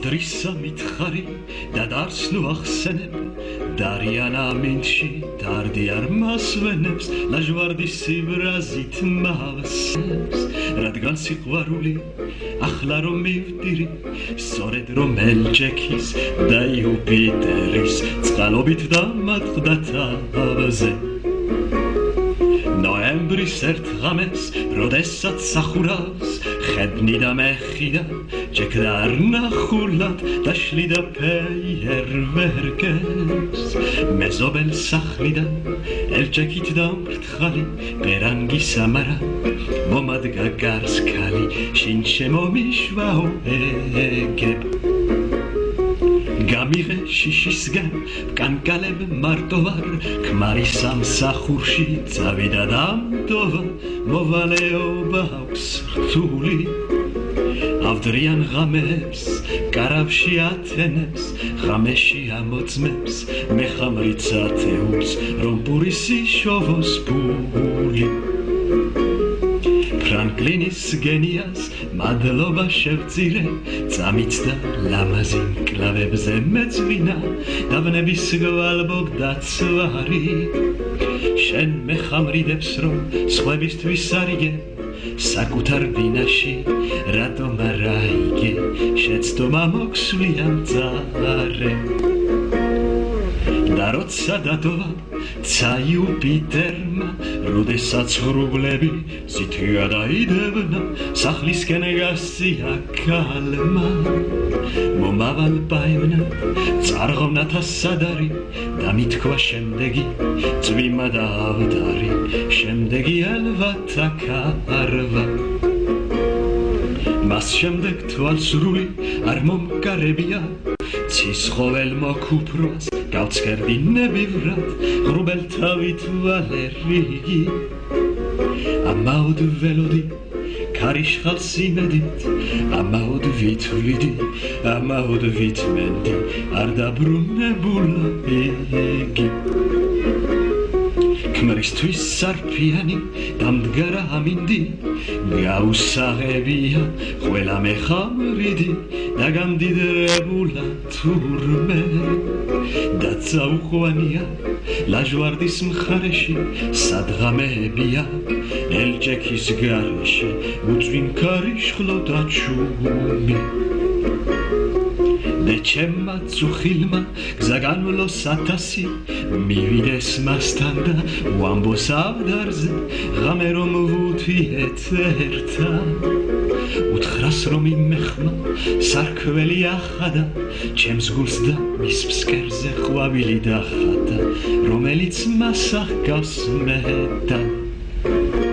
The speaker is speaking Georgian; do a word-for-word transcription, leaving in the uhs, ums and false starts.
მოდრისა მითხარი და დარსნუ ახსენებ დარიან ამინდში დარდიარ მასვენებს ლაჟვარდის სიბრაზით მავსებს რადგან სიყვარული ახლა რომ მივდირი სწორედ რომ ელჯექის და იუპიტერის წყალობით დამატყდა თავზე ნოემბრის ერთ ღამეს როდესაც სახურავს ხედნი და მეხიდა ჯექდა არნახულად და შლიდა ფეიერვერკებს მეზობელ სახლიდან ელჯექით დამრთხალი პერანგი სამარა მომადგა გარს ქალი შინ შემომიშვაო ეგებ გამიღე შიშისგან კანკალებ მარტოვარ ქმარი სამსახურში წავიდა დამტოვა მოვალეობა აქვს რთული ავდრიან ღამებს კარავში ათენებს ღამეში ამოწმებს მეხამრიც ათეულს რომ პურის იშოვოს პული ფრანკლინის გენიას მადლობა შევწირე წამით და ლამაზი მკლავებზე მეწვინა დაბნების გვალბობდა ცვარი შენ მეხამრიდებს რომ სხვებისთვის არიგე საკუთარ ბინაში რატომ არ აიგე შეცდომა მოქსვლია მწარე და როცა დატოვა ცა იუპიტერმა როდესაც ღრუბლები ზითია დაიდებნა სახლისკენ გასწია ქალმა მომავალ ბაევნად წარღვნათა სადარი და მითქვა შემდეგი წვიმა და ავდარი შემდეგი ალვათა კარვა მას შემდეგ თვალსრული არ მომკარებია ცისხოველ მოკუპროს გავცქერდინები ვრად ღრუბელ თავით ვალერიგი ამაოდ ველოდი ქარიშხალს იმედით ამაოდ ვითვლიდი ამაოდ ვითმენდი არ დაბრუნებულა იგი ქმრისთვის სარფიანი დამდგარა ამინდი გაუსაღებია ყველა მეხამრიდი და გამდიდრებულა თურმე და წაუყვანია ლაჟვარდის მხარეში სადღამეებია ელჯექის გარეში უწვიმ ქარიშხლო და ჩუმი დეჩემმა წუხილმა გზა განვლოს ათასი მივიდეს მასთან და უამბოს ავდარზე ღამე რომ ვუთიეთ ერთად უთხრას რომ იმეხმა სარქველი ახადა ჩემს გულს და მის ფსკერზე ყვავილი დახადა რომელიც მას აღგავს მეტად